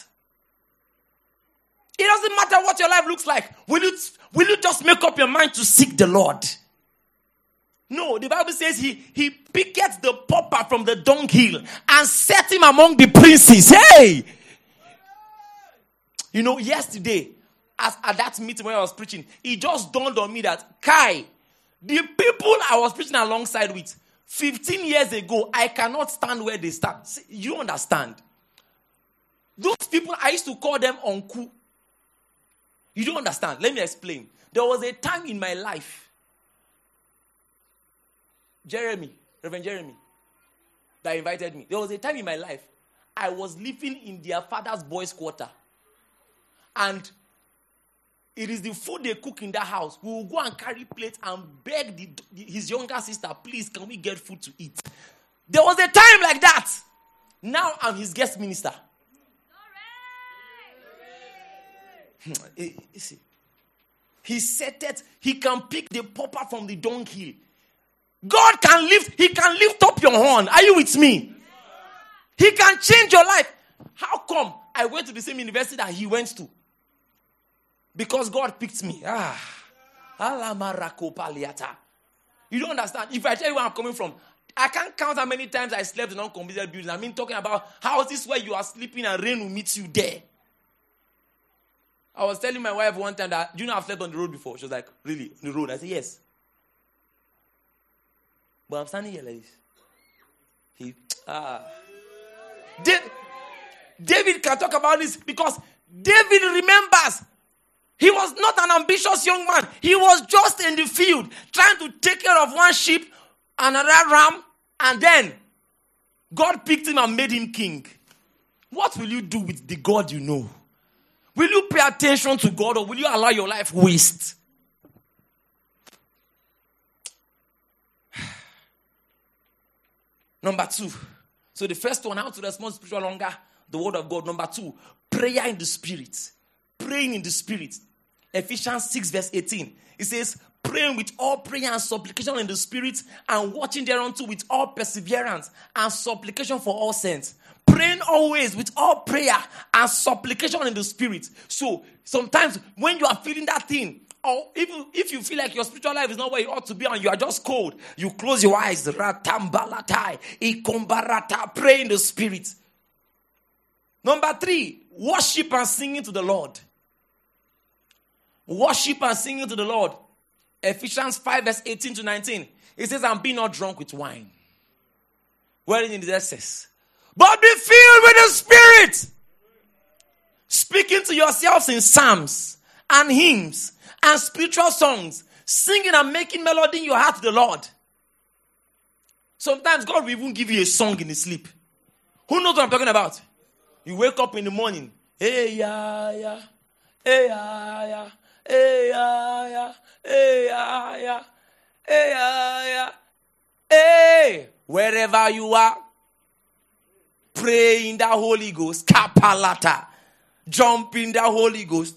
It doesn't matter what your life looks like. Will you just make up your mind to seek the Lord? No, the Bible says he pickets the pauper from the dunghill and set him among the princes. Hey! You know, yesterday, at that meeting when I was preaching, it just dawned on me that, Kai, the people I was preaching alongside with, 15 years ago, I cannot stand where they stand. See, you understand? Those people, I used to call them uncle. You don't understand. Let me explain. There was a time in my life, Reverend Jeremy, that invited me. There was a time in my life, I was living in their father's boys' quarter. And it is the food they cook in that house. We will go and carry plates and beg his younger sister, please, can we get food to eat? There was a time like that. Now I'm his guest minister. He said that he can pick the pauper from the dunghill. God can lift up your horn. Are you with me? He can change your life. How come I went to the same university that he went to? Because God picked me. You don't understand. If I tell you where I'm coming from, I can't count how many times I slept in uncompleted buildings. I mean, talking about how is this where you are sleeping and rain will meet you there. I was telling my wife one time that, do you know I've slept on the road before? She was like, really? On the road? I said, yes. But I'm standing here like this. David can talk about this because David remembers he was not an ambitious young man. He was just in the field trying to take care of one sheep, another ram, and then God picked him and made him king. What will you do with the God you know? Will you pay attention to God or will you allow your life waste? Number 2. So the first one, how to respond to spiritual hunger, the word of God. Number 2, prayer in the spirit. Praying in the spirit. Ephesians 6 verse 18. It says, praying with all prayer and supplication in the spirit and watching thereunto with all perseverance and supplication for all saints. praying always with all prayer and supplication in the spirit. So sometimes when you are feeling that thing, or even if you feel like your spiritual life is not where it ought to be and you are just cold, you close your eyes, ratambalatai, ikombarata, pray in the spirit. Number 3, worship and singing to the Lord. Worship and singing to the Lord. Ephesians 5 verse 18 to 19. It says, and be not drunk with wine, wherein in the excess, but be filled with the Spirit, speaking to yourselves in psalms and hymns and spiritual songs, singing and making melody in your heart to the Lord. Sometimes God will even give you a song in his sleep. Who knows what I'm talking about? You wake up in the morning. Hey, yeah, yeah. Hey, yeah, yeah. Hey, yeah, yeah. Hey, yeah, yeah. Hey, yeah, yeah. Hey, wherever you are, pray in the Holy Ghost. Kapalata. Jump in the Holy Ghost.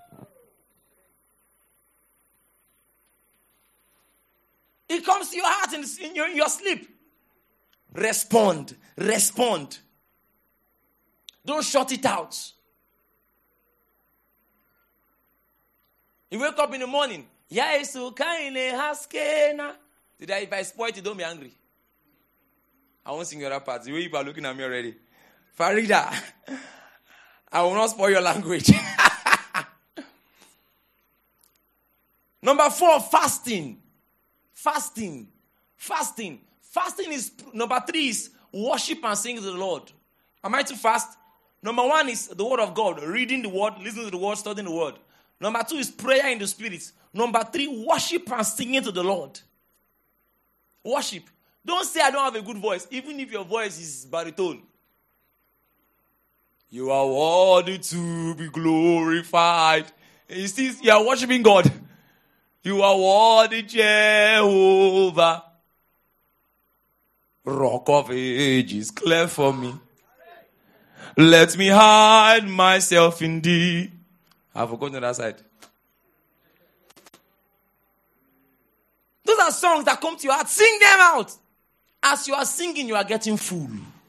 It comes to your heart in your sleep. Respond. Respond. Don't shut it out. You wake up in the morning. If I spoil it, don't be angry. I won't sing your other parts. The way you are looking at me already. Farida, I will not spoil your language. Number 4, fasting. Fasting is, number 3 is worship and sing to the Lord. Am I too fast? Number 1 is the word of God, reading the word, listening to the word, studying the word. Number 2 is prayer in the spirit. Number 3, worship and singing to the Lord. Worship. Don't say I don't have a good voice, even if your voice is baritone. You are worthy to be glorified. You are worshiping God. You are worthy, Jehovah. Rock of ages, clear for me. Let me hide myself in thee. I've forgotten that side. Those are songs that come to your heart. Sing them out. As you are singing, you are getting full.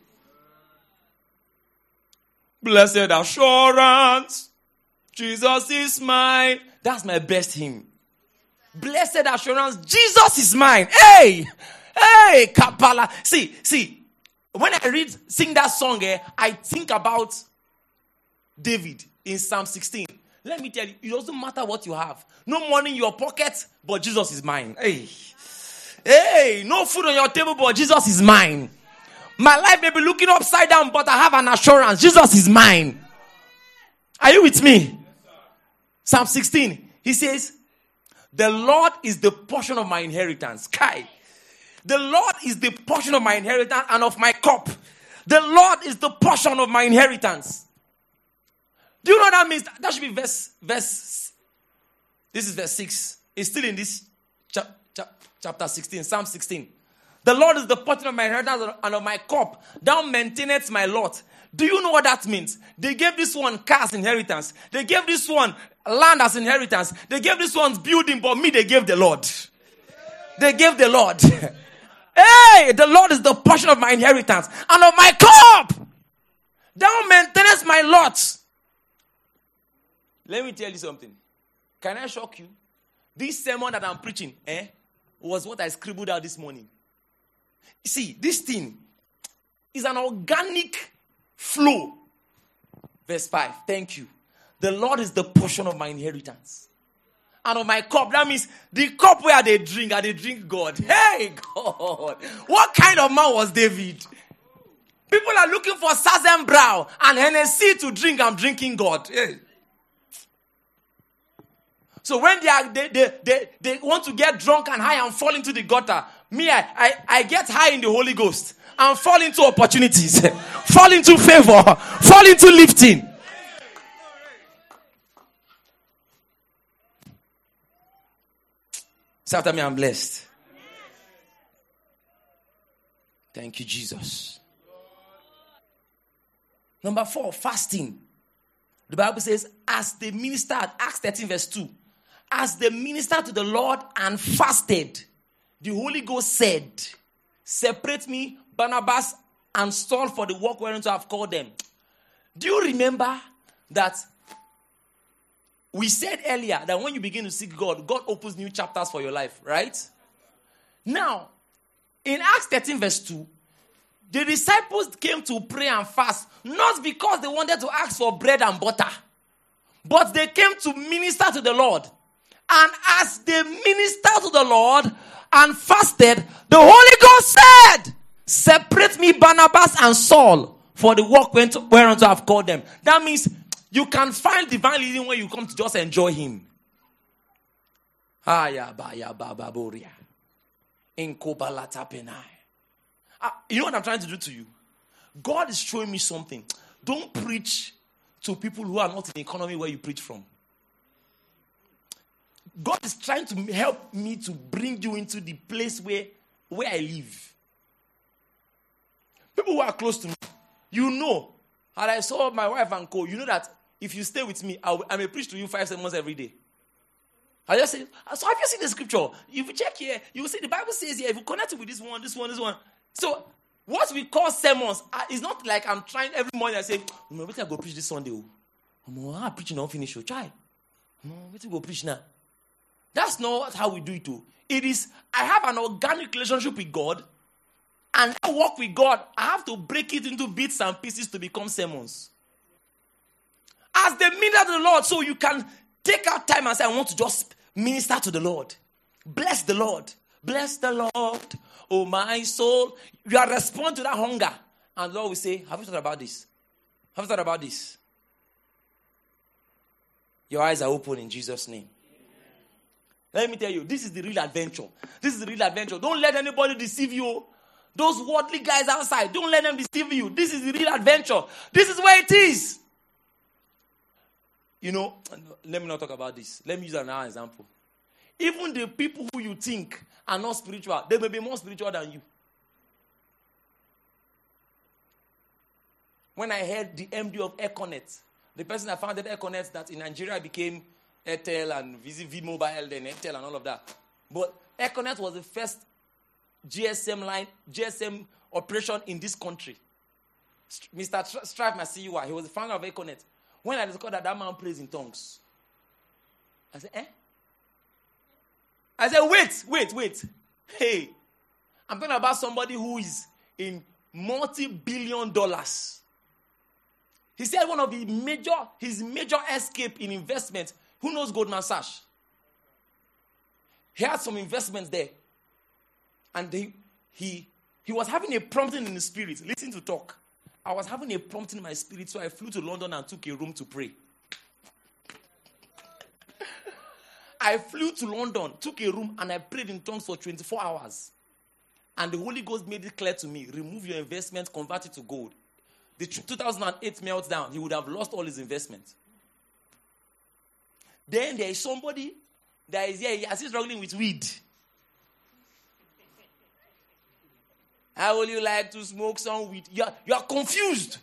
Blessed assurance, Jesus is mine. That's my best hymn. Blessed assurance, Jesus is mine. Hey, Kapala. See, when I sing that song, I think about David in Psalm 16. Let me tell you, it doesn't matter what you have. No money in your pocket, but Jesus is mine. Hey, no food on your table, but Jesus is mine. My life may be looking upside down, but I have an assurance. Jesus is mine. Are you with me? Psalm 16, he says, the Lord is the portion of my inheritance. Kai. The Lord is the portion of my inheritance and of my cup. The Lord is the portion of my inheritance. Do you know what that means? That should be verse. This is verse 6. It's still in this chapter 16, Psalm 16. The Lord is the portion of my inheritance and of my cup. Thou maintainest my lot. Do you know what that means? They gave this one car as inheritance. They gave this one land as inheritance. They gave this one building, but me, they gave the Lord. They gave the Lord. Hey, the Lord is the portion of my inheritance and of my cup. Thou maintainest my lot. Let me tell you something. Can I shock you? This sermon that I'm preaching, was what I scribbled out this morning. You see, this thing is an organic flow. Verse 5. Thank you. The Lord is the portion of my inheritance and of my cup. That means the cup where they drink God. Hey, God. What kind of man was David? People are looking for Sazenbrau and Hennessy to drink. I'm drinking God. Hey. So when they want to get drunk and high and fall into the gutter, me, I get high in the Holy Ghost and fall into opportunities, fall into favor, fall into lifting. Say after me, I'm blessed. Thank you, Jesus. Number 4, fasting. The Bible says, as they ministered, Acts 13 verse 2, as they ministered to the Lord and fasted, the Holy Ghost said, separate me, Barnabas and Saul for the work whereunto I have called them. Do you remember that we said earlier that when you begin to seek God, God opens new chapters for your life, right? Now, in Acts 13 verse 2, the disciples came to pray and fast, not because they wanted to ask for bread and butter, but they came to minister to the Lord. And as they ministered to the Lord and fasted, the Holy Ghost said, separate me, Barnabas and Saul, for the work whereunto I have called them. That means you can find divine leading when you come to just enjoy Him. You know what I'm trying to do to you? God is showing me something. Don't preach to people who are not in the economy where you preach from. God is trying to help me to bring you into the place where I live. People who are close to me, you know, and I saw my wife and co, you know that if you stay with me, I may preach to you 5 sermons every day. I just say, so have you seen the scripture? If you check here, you will see the Bible says here, if you connect it with this one. So, what we call sermons, is not like I'm trying every morning. I say, wait till I go preach this Sunday. I'm preaching, not finish. Try. Wait till I go preach now. That's not how we do it. It is, I have an organic relationship with God, and I walk with God. I have to break it into bits and pieces to become sermons. As they minister to the Lord, so you can take out time and say, I want to just minister to the Lord. Bless the Lord. Bless the Lord, oh my soul. You are responding to that hunger. And the Lord will say, have you thought about this? Have you thought about this? Your eyes are open in Jesus' name. Let me tell you, this is the real adventure. This is the real adventure. Don't let anybody deceive you. Those worldly guys outside, don't let them deceive you. This is the real adventure. This is where it is. You know, let me not talk about this. Let me use another example. Even the people who you think are not spiritual, they may be more spiritual than you. When I heard the MD of Econet, the person that founded Econet that in Nigeria became Airtel and V-Mobile, then Airtel and all of that. But Econet was the first GSM operation in this country. Mr. Strive Masiyiwa, he was the founder of Econet. When I discovered that man prays in tongues, I said, I said, wait. Hey, I'm talking about somebody who is in multi-billion dollars. He said one of his major escape in investment. Who knows Goldman Sachs? He had some investments there. And he was having a prompting in the spirit. Listen to talk. I was having a prompting in my spirit, so I flew to London and took a room to pray. I flew to London, took a room, and I prayed in tongues for 24 hours. And the Holy Ghost made it clear to me, remove your investment, convert it to gold. The 2008 meltdown, he would have lost all his investment. Then there is somebody that is here, he is struggling with weed. How will you like to smoke some weed? You are confused.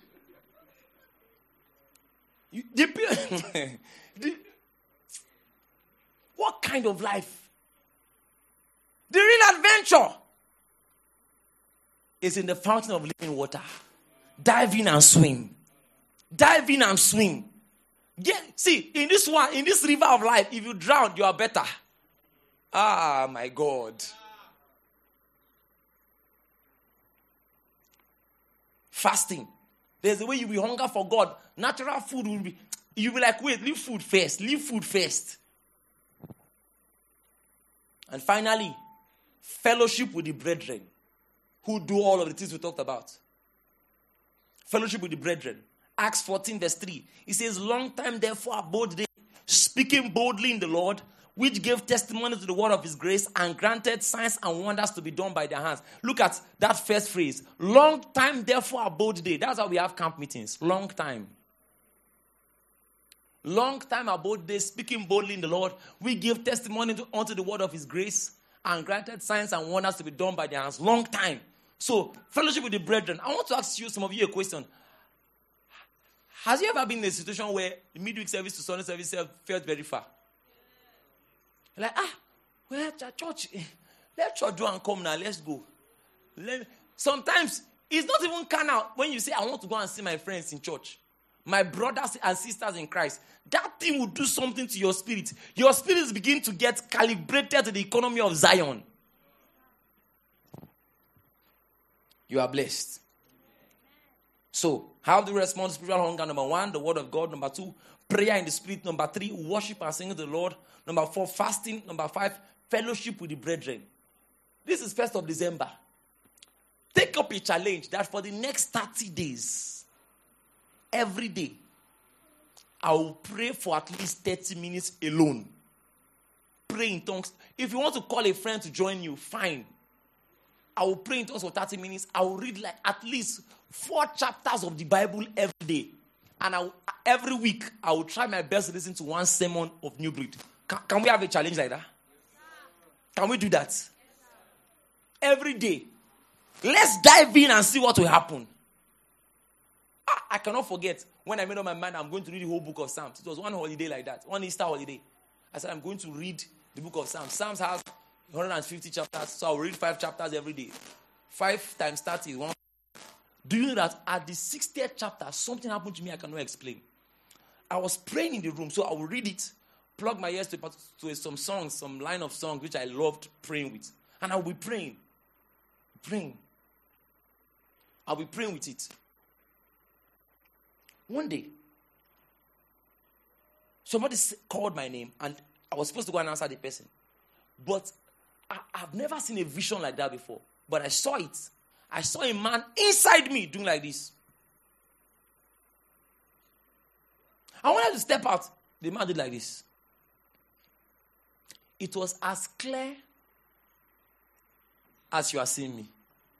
What kind of life? The real adventure is in the fountain of living water. Dive in and swim. Dive in and swim. See, in this river of life, if you drown, you are better. Ah, my God. Fasting. There's a way you will hunger for God. Natural food will be, you'll be like, wait, leave food first. And finally, fellowship with the brethren who do all of the things we talked about. Fellowship with the brethren. Acts 14 verse 3. It says, long time therefore abode they, speaking boldly in the Lord, which gave testimony to the word of his grace and granted signs and wonders to be done by their hands. Look at that first phrase. Long time therefore abode they. That's how we have camp meetings. Long time. Long time abode they, speaking boldly in the Lord. We give testimony unto the word of his grace and granted signs and wonders to be done by their hands. Long time. So, fellowship with the brethren. I want to ask you, some of you, a question. Has you ever been in a situation where the midweek service to Sunday service felt very far? Like, church, let church do and come now, let's go. Sometimes, It's not even carnal when you say, I want to go and see my friends in church, my brothers and sisters in Christ. That thing will do something to your spirit. Your spirits begin to get calibrated to the economy of Zion. You are blessed. So, how do you respond to spiritual hunger? Number 1, the word of God. Number 2, prayer in the spirit. Number 3, worship and singing to the Lord. Number 4, fasting. Number 5, fellowship with the brethren. This is 1st of December. Take up a challenge that for the next 30 days, every day, I will pray for at least 30 minutes alone. Pray in tongues. If you want to call a friend to join you, fine. I will pray in tongues for 30 minutes. I will read like at least 4 chapters of the Bible every day. And every week, I will try my best to listen to one sermon of New Breed. Can we have a challenge like that? Can we do that? Every day. Let's dive in and see what will happen. I cannot forget when I made up my mind I'm going to read the whole book of Psalms. It was one holiday like that, one Easter holiday. I said I'm going to read the book of Psalms. Psalms has 150 chapters, so I'll read 5 chapters every day. 5 times 30 is 1. Do you know that at the 60th chapter, something happened to me I cannot explain? I was praying in the room, so I will read it, plug my ears to some songs, some line of songs which I loved praying with. And I will be praying. I'll be praying with it. One day, somebody called my name, and I was supposed to go and answer the person. But I've never seen a vision like that before. But I saw it. I saw a man inside me doing like this. I wanted to step out. The man did like this. It was as clear as you are seeing me.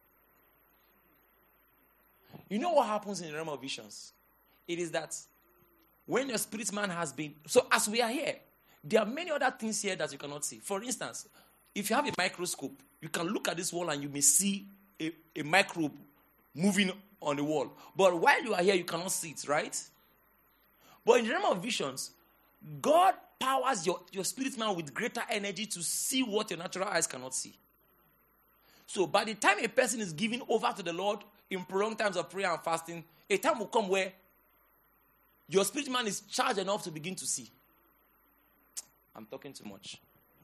You know what happens in the realm of visions? It is that when your spirit man has been... So as we are here, there are many other things here that you cannot see. For instance, if you have a microscope, you can look at this wall and you may see a microbe moving on the wall. But while you are here, you cannot see it, right? But in the realm of visions, God powers your spirit man with greater energy to see what your natural eyes cannot see. So by the time a person is given over to the Lord in prolonged times of prayer and fasting, a time will come where your spirit man is charged enough to begin to see. I'm talking too much.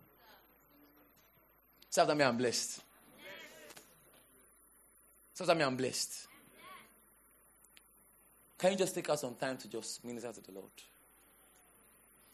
Say after me, I'm blessed. Say after me, I'm blessed. Can you just take out some time to just minister to the Lord?